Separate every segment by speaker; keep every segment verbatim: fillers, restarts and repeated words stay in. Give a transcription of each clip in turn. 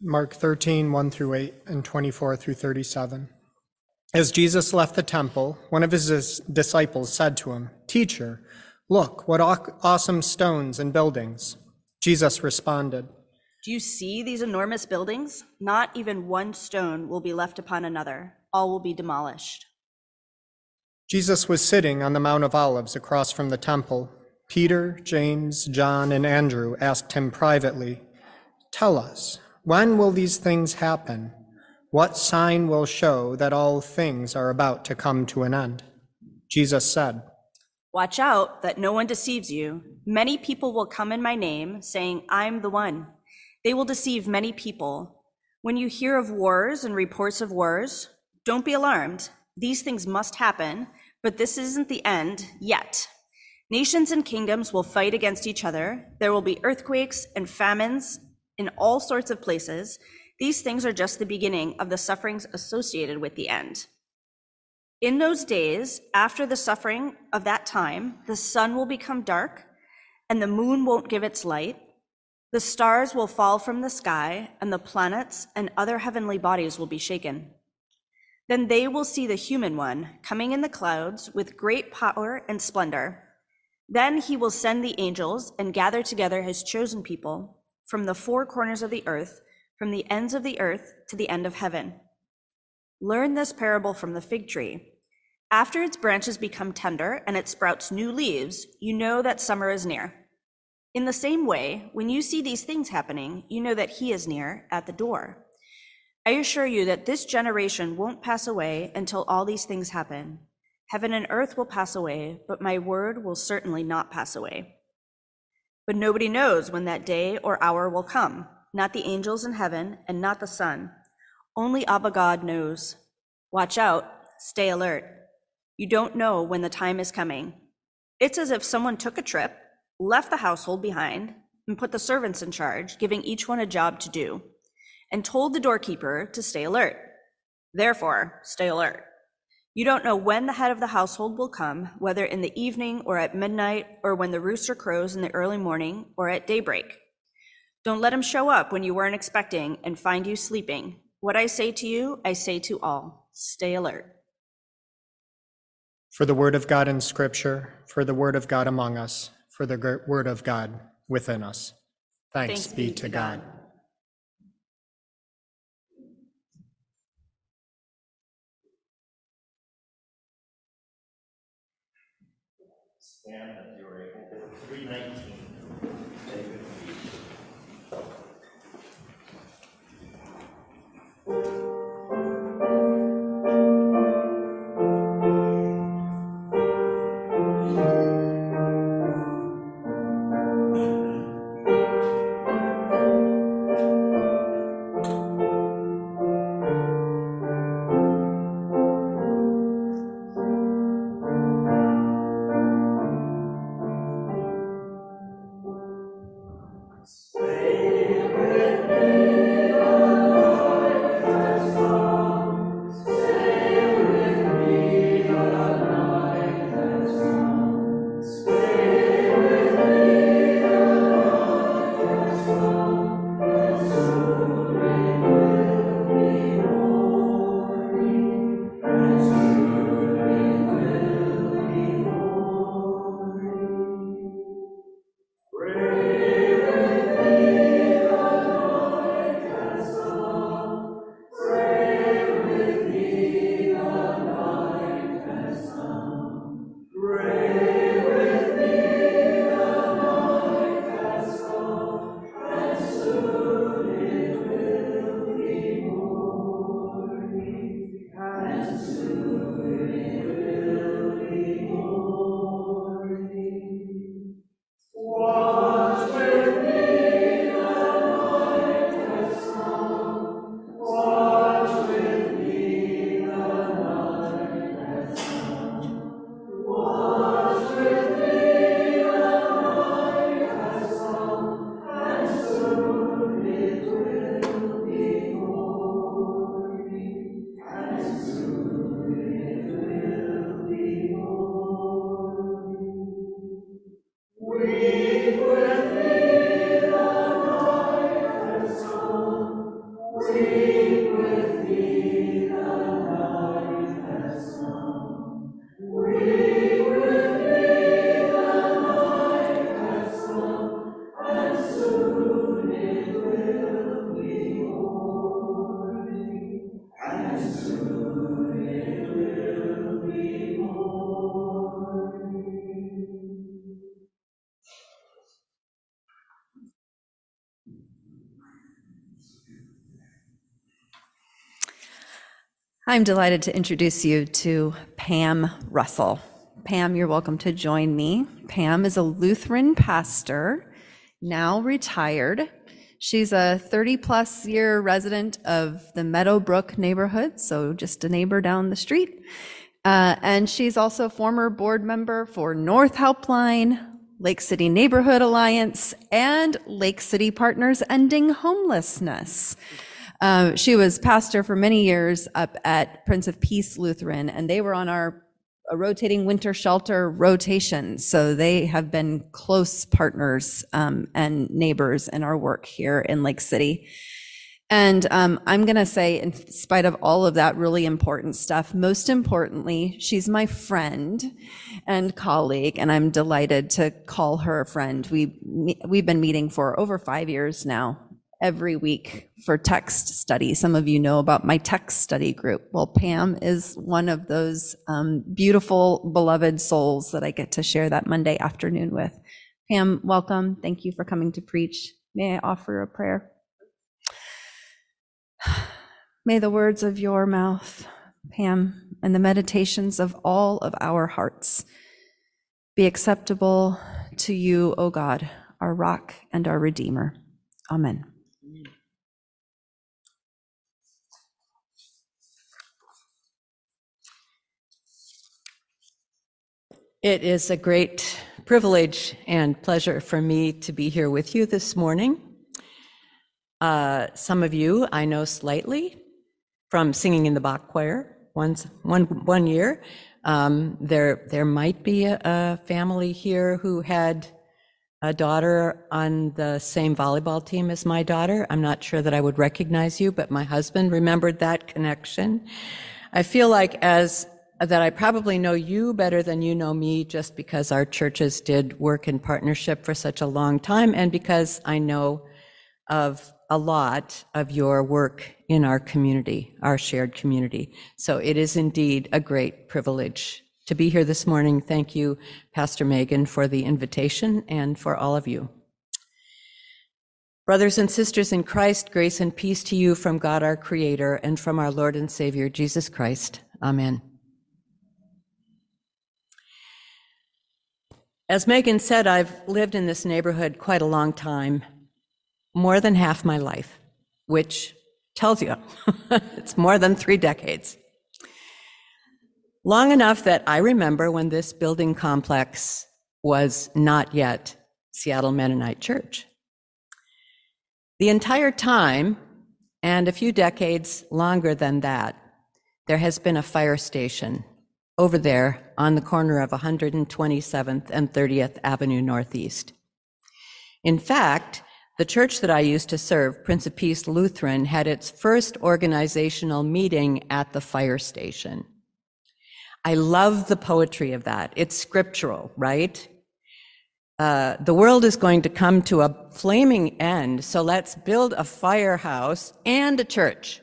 Speaker 1: Mark thirteen, one through eight, and twenty-four through thirty-seven. As Jesus left the temple, one of his disciples said to him, "Teacher, look, what awesome stones and buildings." Jesus responded,
Speaker 2: "Do you see these enormous buildings? Not even one stone will be left upon another. All will be demolished."
Speaker 1: Jesus was sitting on the Mount of Olives across from the temple. Peter, James, John, and Andrew asked him privately, "Tell us, when will these things happen? What sign will show that all things are about to come to an end?" Jesus said,
Speaker 2: "Watch out that no one deceives you. Many people will come in my name, saying, 'I'm the one.' They will deceive many people. When you hear of wars and reports of wars, don't be alarmed. These things must happen, but this isn't the end yet. Nations and kingdoms will fight against each other. There will be earthquakes and famines in all sorts of places. These things are just the beginning of the sufferings associated with the end. In those days, after the suffering of that time, the sun will become dark, and the moon won't give its light. The stars will fall from the sky, and the planets and other heavenly bodies will be shaken. Then they will see the human one coming in the clouds with great power and splendor. Then he will send the angels and gather together his chosen people from the four corners of the earth, from the ends of the earth to the end of heaven. Learn this parable from the fig tree. After its branches become tender and it sprouts new leaves, you know that summer is near. In the same way, when you see these things happening, you know that he is near at the door. I assure you that this generation won't pass away until all these things happen. Heaven and earth will pass away, but my word will certainly not pass away. But nobody knows when that day or hour will come, not the angels in heaven and not the Son. Only Abba God knows. Watch out, stay alert. You don't know when the time is coming. It's as if someone took a trip, left the household behind, and put the servants in charge, giving each one a job to do, and told the doorkeeper to stay alert. Therefore, stay alert. You don't know when the head of the household will come, whether in the evening or at midnight, or when the rooster crows in the early morning or at daybreak. Don't let him show up when you weren't expecting and find you sleeping. What I say to you, I say to all, stay alert."
Speaker 1: For the word of God in Scripture, for the word of God among us, for the word of God within us. Thanks, Thanks be, be to God. God.
Speaker 3: Stand if you are able. three nineteen. Stay
Speaker 4: I'm delighted to introduce you to Pam Russell. Pam, you're welcome to join me. Pam is a Lutheran pastor, now retired. She's a thirty plus year resident of the Meadowbrook neighborhood, so just a neighbor down the street. Uh, and she's also former board member for North Helpline, Lake City Neighborhood Alliance, and Lake City Partners Ending Homelessness. Uh, she was pastor for many years up at Prince of Peace Lutheran, and they were on our a rotating winter shelter rotation. So they have been close partners um, and neighbors in our work here in Lake City. And um, I'm going to say, in spite of all of that really important stuff, most importantly, she's my friend and colleague, and I'm delighted to call her a friend. We, we've been meeting for over five years now, every week for text study. Some of you know about my text study group. Well, Pam is one of those um, beautiful, beloved souls that I get to share that Monday afternoon with. Pam, welcome. Thank you for coming to preach. May I offer a prayer? May the words of your mouth, Pam, and the meditations of all of our hearts be acceptable to you, O God, our rock and our Redeemer. Amen.
Speaker 5: It is a great privilege and pleasure for me to be here with you this morning. Uh, some of you I know slightly from singing in the Bach choir once, one, one year. Um, there, there might be a, a family here who had a daughter on the same volleyball team as my daughter. I'm not sure that I would recognize you, but my husband remembered that connection. I feel like as that I probably know you better than you know me, just because our churches did work in partnership for such a long time, and because I know of a lot of your work in our community, our shared community. So it is indeed a great privilege to be here this morning. Thank you, Pastor Megan, for the invitation, and for all of you. Brothers and sisters in Christ, grace and peace to you from God our Creator and from our Lord and Savior, Jesus Christ. Amen. As Megan said, I've lived in this neighborhood quite a long time, more than half my life, which tells you it's more than three decades. Long enough that I remember when this building complex was not yet Seattle Mennonite Church. The entire time, and a few decades longer than that, there has been a fire station over there on the corner of one hundred twenty-seventh and thirtieth Avenue Northeast. In fact, the church that I used to serve, Prince of Peace Lutheran, had its first organizational meeting at the fire station. I love the poetry of that. It's scriptural, right? Uh, the world is going to come to a flaming end, so let's build a firehouse and a church.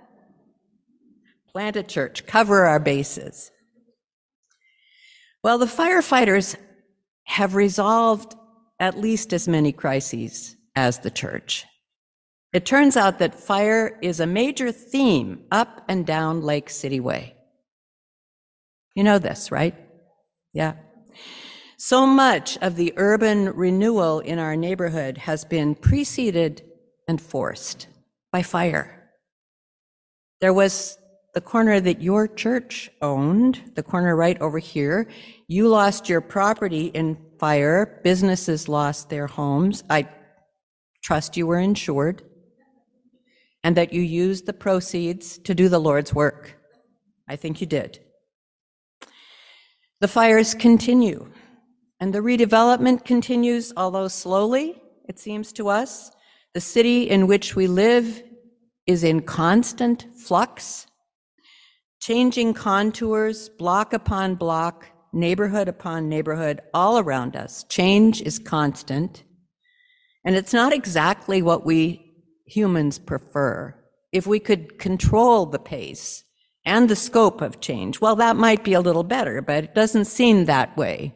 Speaker 5: Plant a church, cover our bases. Well, the firefighters have resolved at least as many crises as the church. It turns out that fire is a major theme up and down Lake City Way. You know this, right? Yeah. So much of the urban renewal in our neighborhood has been preceded and forced by fire. There was the corner that your church owned, the corner right over here. You lost your property in fire. Businesses lost their homes. I trust you were insured, and that you used the proceeds to do the Lord's work. I think you did. The fires continue, and the redevelopment continues, although slowly, it seems to us. The city in which we live is in constant flux, changing contours, block upon block, neighborhood upon neighborhood, all around us. Change is constant, and it's not exactly what we humans prefer. If we could control the pace and the scope of change, well, that might be a little better, but it doesn't seem that way.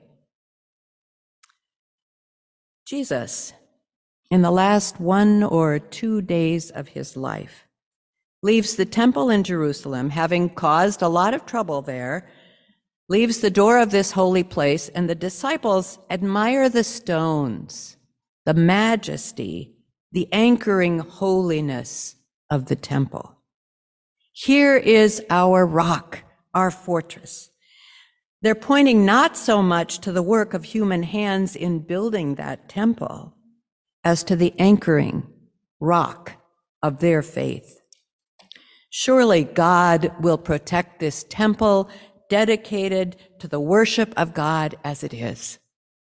Speaker 5: Jesus, in the last one or two days of his life, leaves the temple in Jerusalem, having caused a lot of trouble there, leaves the door of this holy place, and the disciples admire the stones, the majesty, the anchoring holiness of the temple. Here is our rock, our fortress. They're pointing not so much to the work of human hands in building that temple as to the anchoring rock of their faith. Surely God will protect this temple dedicated to the worship of God as it is.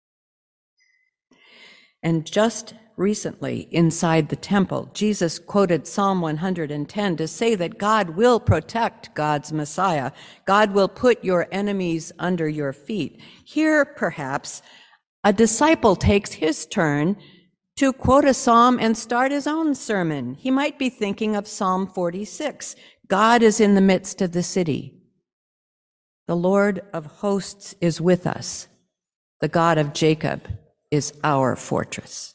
Speaker 5: And just recently, inside the temple, Jesus quoted Psalm one hundred ten to say that God will protect God's Messiah. God will put your enemies under your feet. Here, perhaps, a disciple takes his turn to quote a psalm and start his own sermon. He might be thinking of Psalm forty-six. God is in the midst of the city. The Lord of hosts is with us. The God of Jacob is our fortress.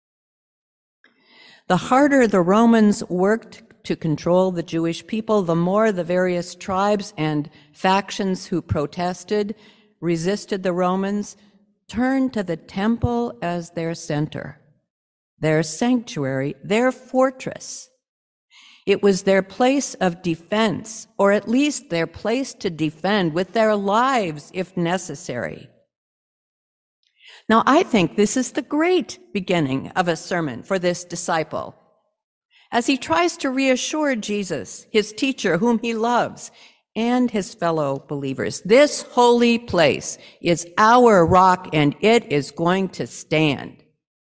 Speaker 5: The harder the Romans worked to control the Jewish people, the more the various tribes and factions who protested, resisted the Romans, turned to the temple as their center, their sanctuary, their fortress. It was their place of defense, or at least their place to defend with their lives if necessary. Now, I think this is the great beginning of a sermon for this disciple, as he tries to reassure Jesus, his teacher, whom he loves, and his fellow believers. This holy place is our rock, and it is going to stand.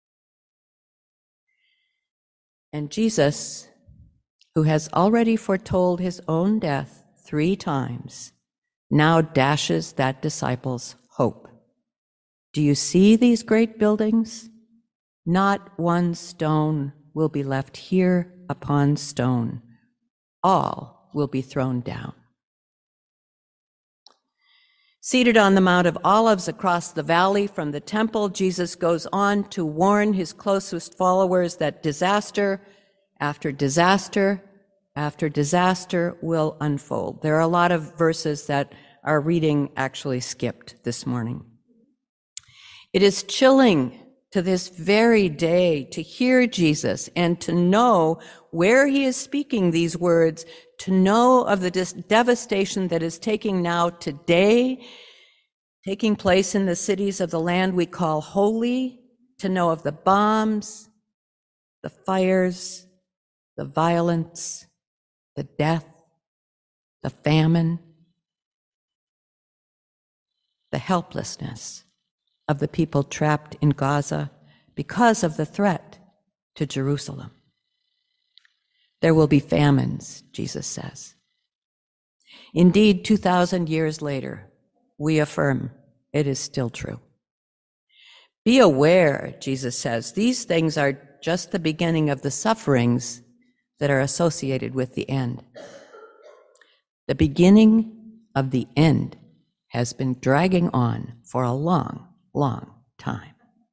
Speaker 5: And Jesus, who has already foretold his own death three times, now dashes that disciple's hope. Do you see these great buildings? Not one stone will be left here upon stone. All will be thrown down. Seated on the Mount of Olives across the valley from the temple, Jesus goes on to warn his closest followers that disaster after disaster after disaster will unfold. There are a lot of verses that our reading actually skipped this morning. It is chilling to this very day to hear Jesus and to know where he is speaking these words, to know of the dis- devastation that is taking now today, taking place in the cities of the land we call holy, to know of the bombs, the fires, the violence, the death, the famine, the helplessness of the people trapped in Gaza because of the threat to Jerusalem. There will be famines, Jesus says. Indeed, two thousand years later, we affirm it is still true. Be aware, Jesus says, these things are just the beginning of the sufferings that are associated with the end. The beginning of the end has been dragging on for a long long time.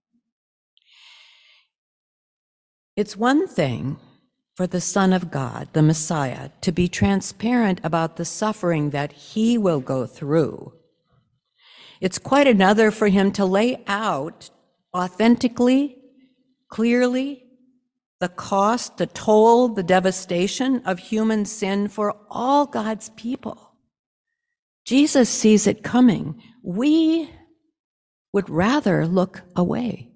Speaker 5: It's one thing for the Son of God, the Messiah, to be transparent about the suffering that he will go through. It's quite another for him to lay out authentically, clearly, the cost, the toll, the devastation of human sin for all God's people. Jesus sees it coming. We would rather look away.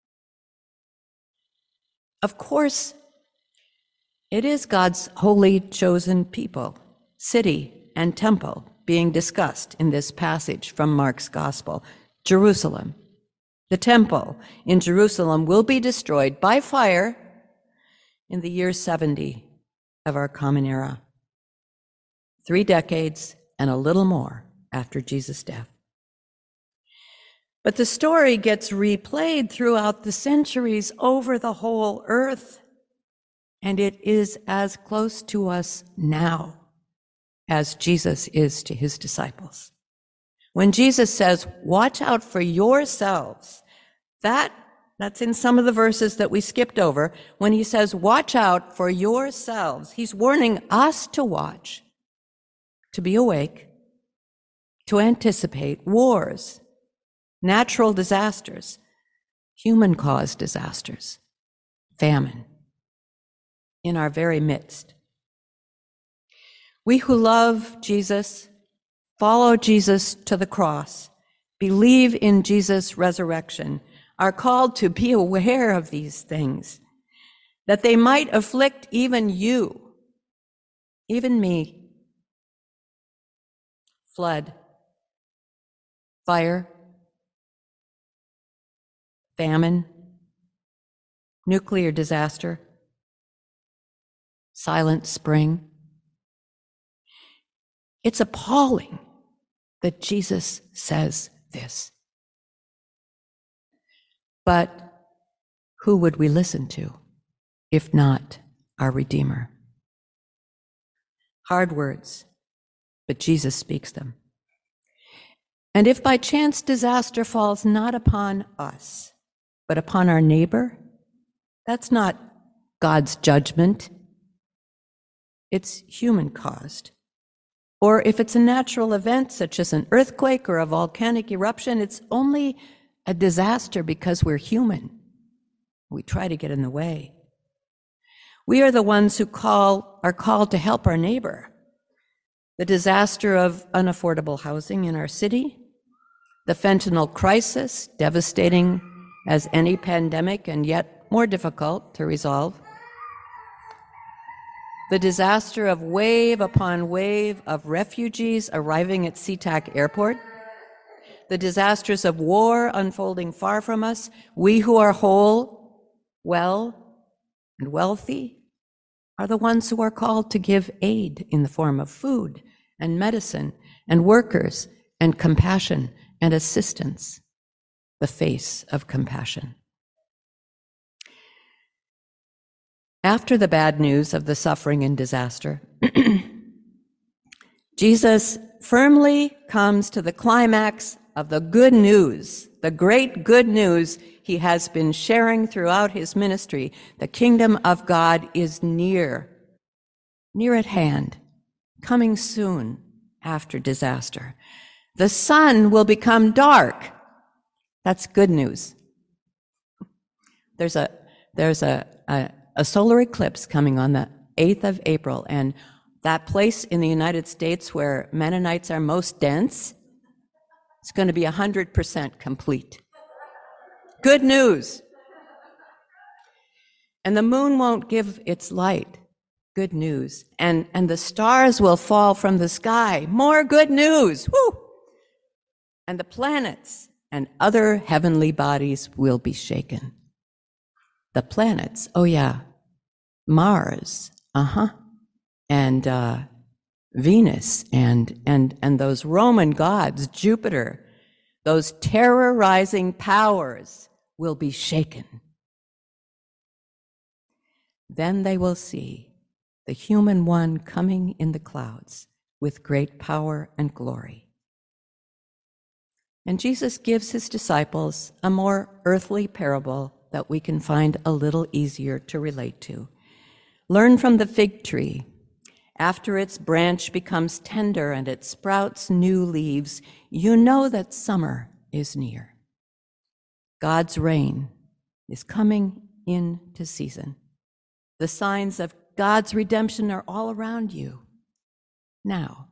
Speaker 5: Of course, it is God's holy chosen people, city and temple, being discussed in this passage from Mark's Gospel. Jerusalem. The temple in Jerusalem will be destroyed by fire in the year seventy of our Common Era. Three decades and a little more after Jesus' death. But the story gets replayed throughout the centuries over the whole earth, and it is as close to us now as Jesus is to his disciples. When Jesus says, watch out for yourselves, that That's in some of the verses that we skipped over when he says, watch out for yourselves. He's warning us to watch, to be awake, to anticipate wars, natural disasters, human-caused disasters, famine in our very midst. We who love Jesus, follow Jesus to the cross, believe in Jesus' resurrection, are called to be aware of these things, that they might afflict even you, even me. Flood, fire, famine, nuclear disaster, silent spring. It's appalling that Jesus says this. But who would we listen to if not our Redeemer? Hard words, but Jesus speaks them. And if by chance disaster falls not upon us, but upon our neighbor, that's not God's judgment. It's human caused. Or if it's a natural event such as an earthquake or a volcanic eruption, it's only a disaster because we're human. We try to get in the way. We are the ones who call, are called to help our neighbor. The disaster of unaffordable housing in our city, the fentanyl crisis, devastating as any pandemic and yet more difficult to resolve, the disaster of wave upon wave of refugees arriving at SeaTac Airport, the disasters of war unfolding far from us, we who are whole, well, and wealthy are the ones who are called to give aid in the form of food and medicine and workers and compassion and assistance, the face of compassion. After the bad news of the suffering and disaster, Jesus firmly comes to the climax of the good news, the great good news he has been sharing throughout his ministry. The kingdom of God is near, near at hand, coming soon after disaster. The sun will become dark. That's good news. There's a, there's a, a, a solar eclipse coming on the eighth of April, and that place in the United States where Mennonites are most dense, it's going to be one hundred percent complete. Good news. And the moon won't give its light. Good news. And, and the stars will fall from the sky. More good news. Woo! And the planets and other heavenly bodies will be shaken. The planets, oh yeah, Mars, uh-huh, and uh, Venus, and, and, and those Roman gods, Jupiter, those terrorizing powers will be shaken. Then they will see the human one coming in the clouds with great power and glory. And Jesus gives his disciples a more earthly parable that we can find a little easier to relate to. Learn from the fig tree. After its branch becomes tender and it sprouts new leaves, you know that summer is near. God's reign is coming into season. The signs of God's redemption are all around you now.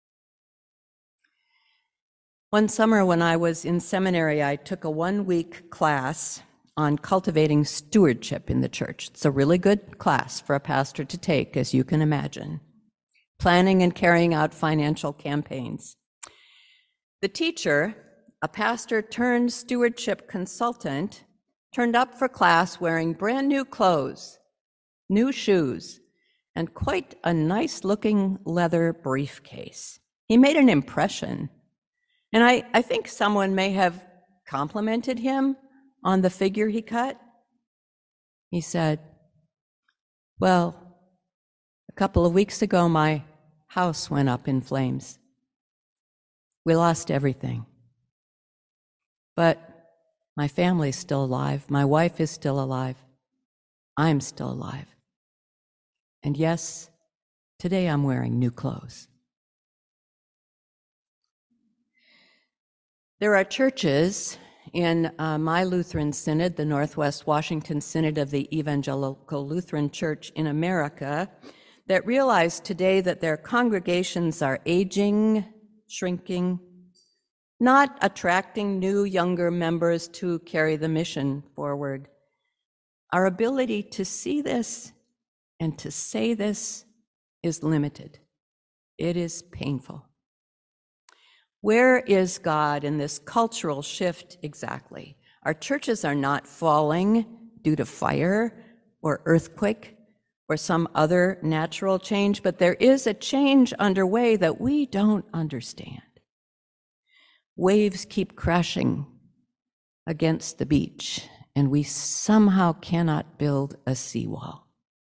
Speaker 5: One summer when I was in seminary, I took a one-week class on cultivating stewardship in the church. It's a really good class for a pastor to take, as you can imagine. Planning and carrying out financial campaigns. The teacher, a pastor turned stewardship consultant, turned up for class wearing brand new clothes, new shoes, and quite a nice-looking leather briefcase. He made an impression. And I, I think someone may have complimented him on the figure he cut. He said, well, a couple of weeks ago, my house went up in flames. We lost everything. But My family's still alive. My wife is still alive. I'm still alive. And yes, today I'm wearing new clothes. There are churches in uh, my Lutheran Synod, the Northwest Washington Synod of the Evangelical Lutheran Church in America, that realize today that their congregations are aging, shrinking, not attracting new, younger members to carry the mission forward. Our ability to see this and to say this is limited. It is painful. Where is God in this cultural shift exactly? Our churches are not falling due to fire or earthquake or some other natural change, but there is a change underway that we don't understand. Waves keep crashing against the beach, and we somehow cannot build a seawall.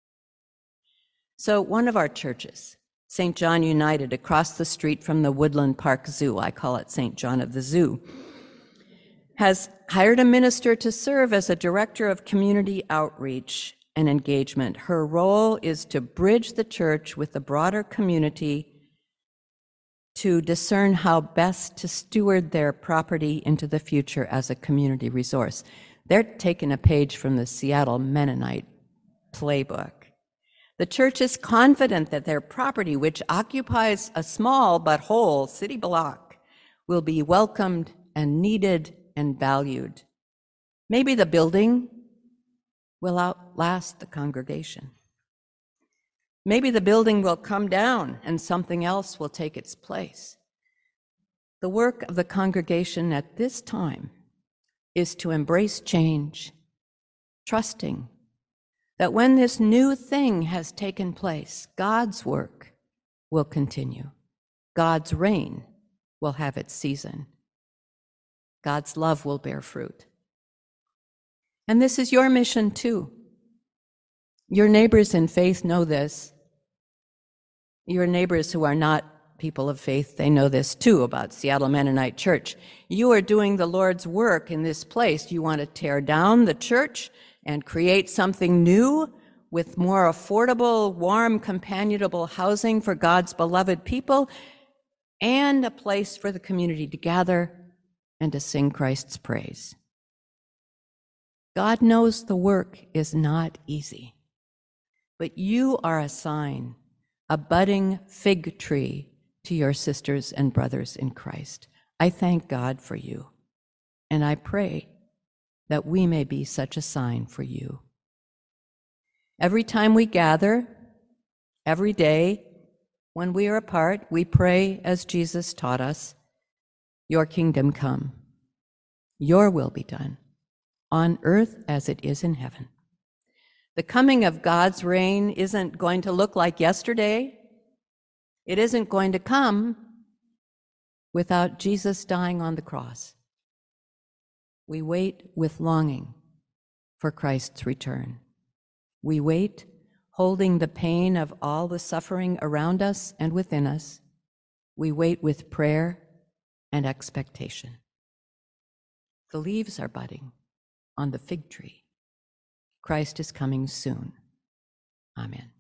Speaker 5: So one of our churches, Saint John United, across the street from the Woodland Park Zoo, I call it Saint John of the Zoo, has hired a minister to serve as a director of community outreach and engagement. Her role is to bridge the church with the broader community to discern how best to steward their property into the future as a community resource. They're taking a page from the Seattle Mennonite playbook. The church is confident that their property, which occupies a small but whole city block, will be welcomed and needed and valued. Maybe the building will outlast the congregation. Maybe the building will come down and something else will take its place. The work of the congregation at this time is to embrace change, trusting that when this new thing has taken place, God's work will continue. God's reign will have its season. God's love will bear fruit. And this is your mission too. Your neighbors in faith know this. Your neighbors who are not people of faith, they know this too about Seattle Mennonite Church. You are doing the Lord's work in this place. You want to tear down the church and create something new with more affordable, warm, companionable housing for God's beloved people and a place for the community to gather and to sing Christ's praise. God knows the work is not easy, but you are a sign, a budding fig tree to your sisters and brothers in Christ. I thank God for you, and I pray that we may be such a sign for you. Every time we gather, every day, when we are apart, we pray as Jesus taught us, your kingdom come, your will be done, on earth as it is in heaven. The coming of God's reign isn't going to look like yesterday. It isn't going to come without Jesus dying on the cross. We wait with longing for Christ's return. We wait, holding the pain of all the suffering around us and within us. We wait with prayer and expectation. The leaves are budding on the fig tree. Christ is coming soon. Amen.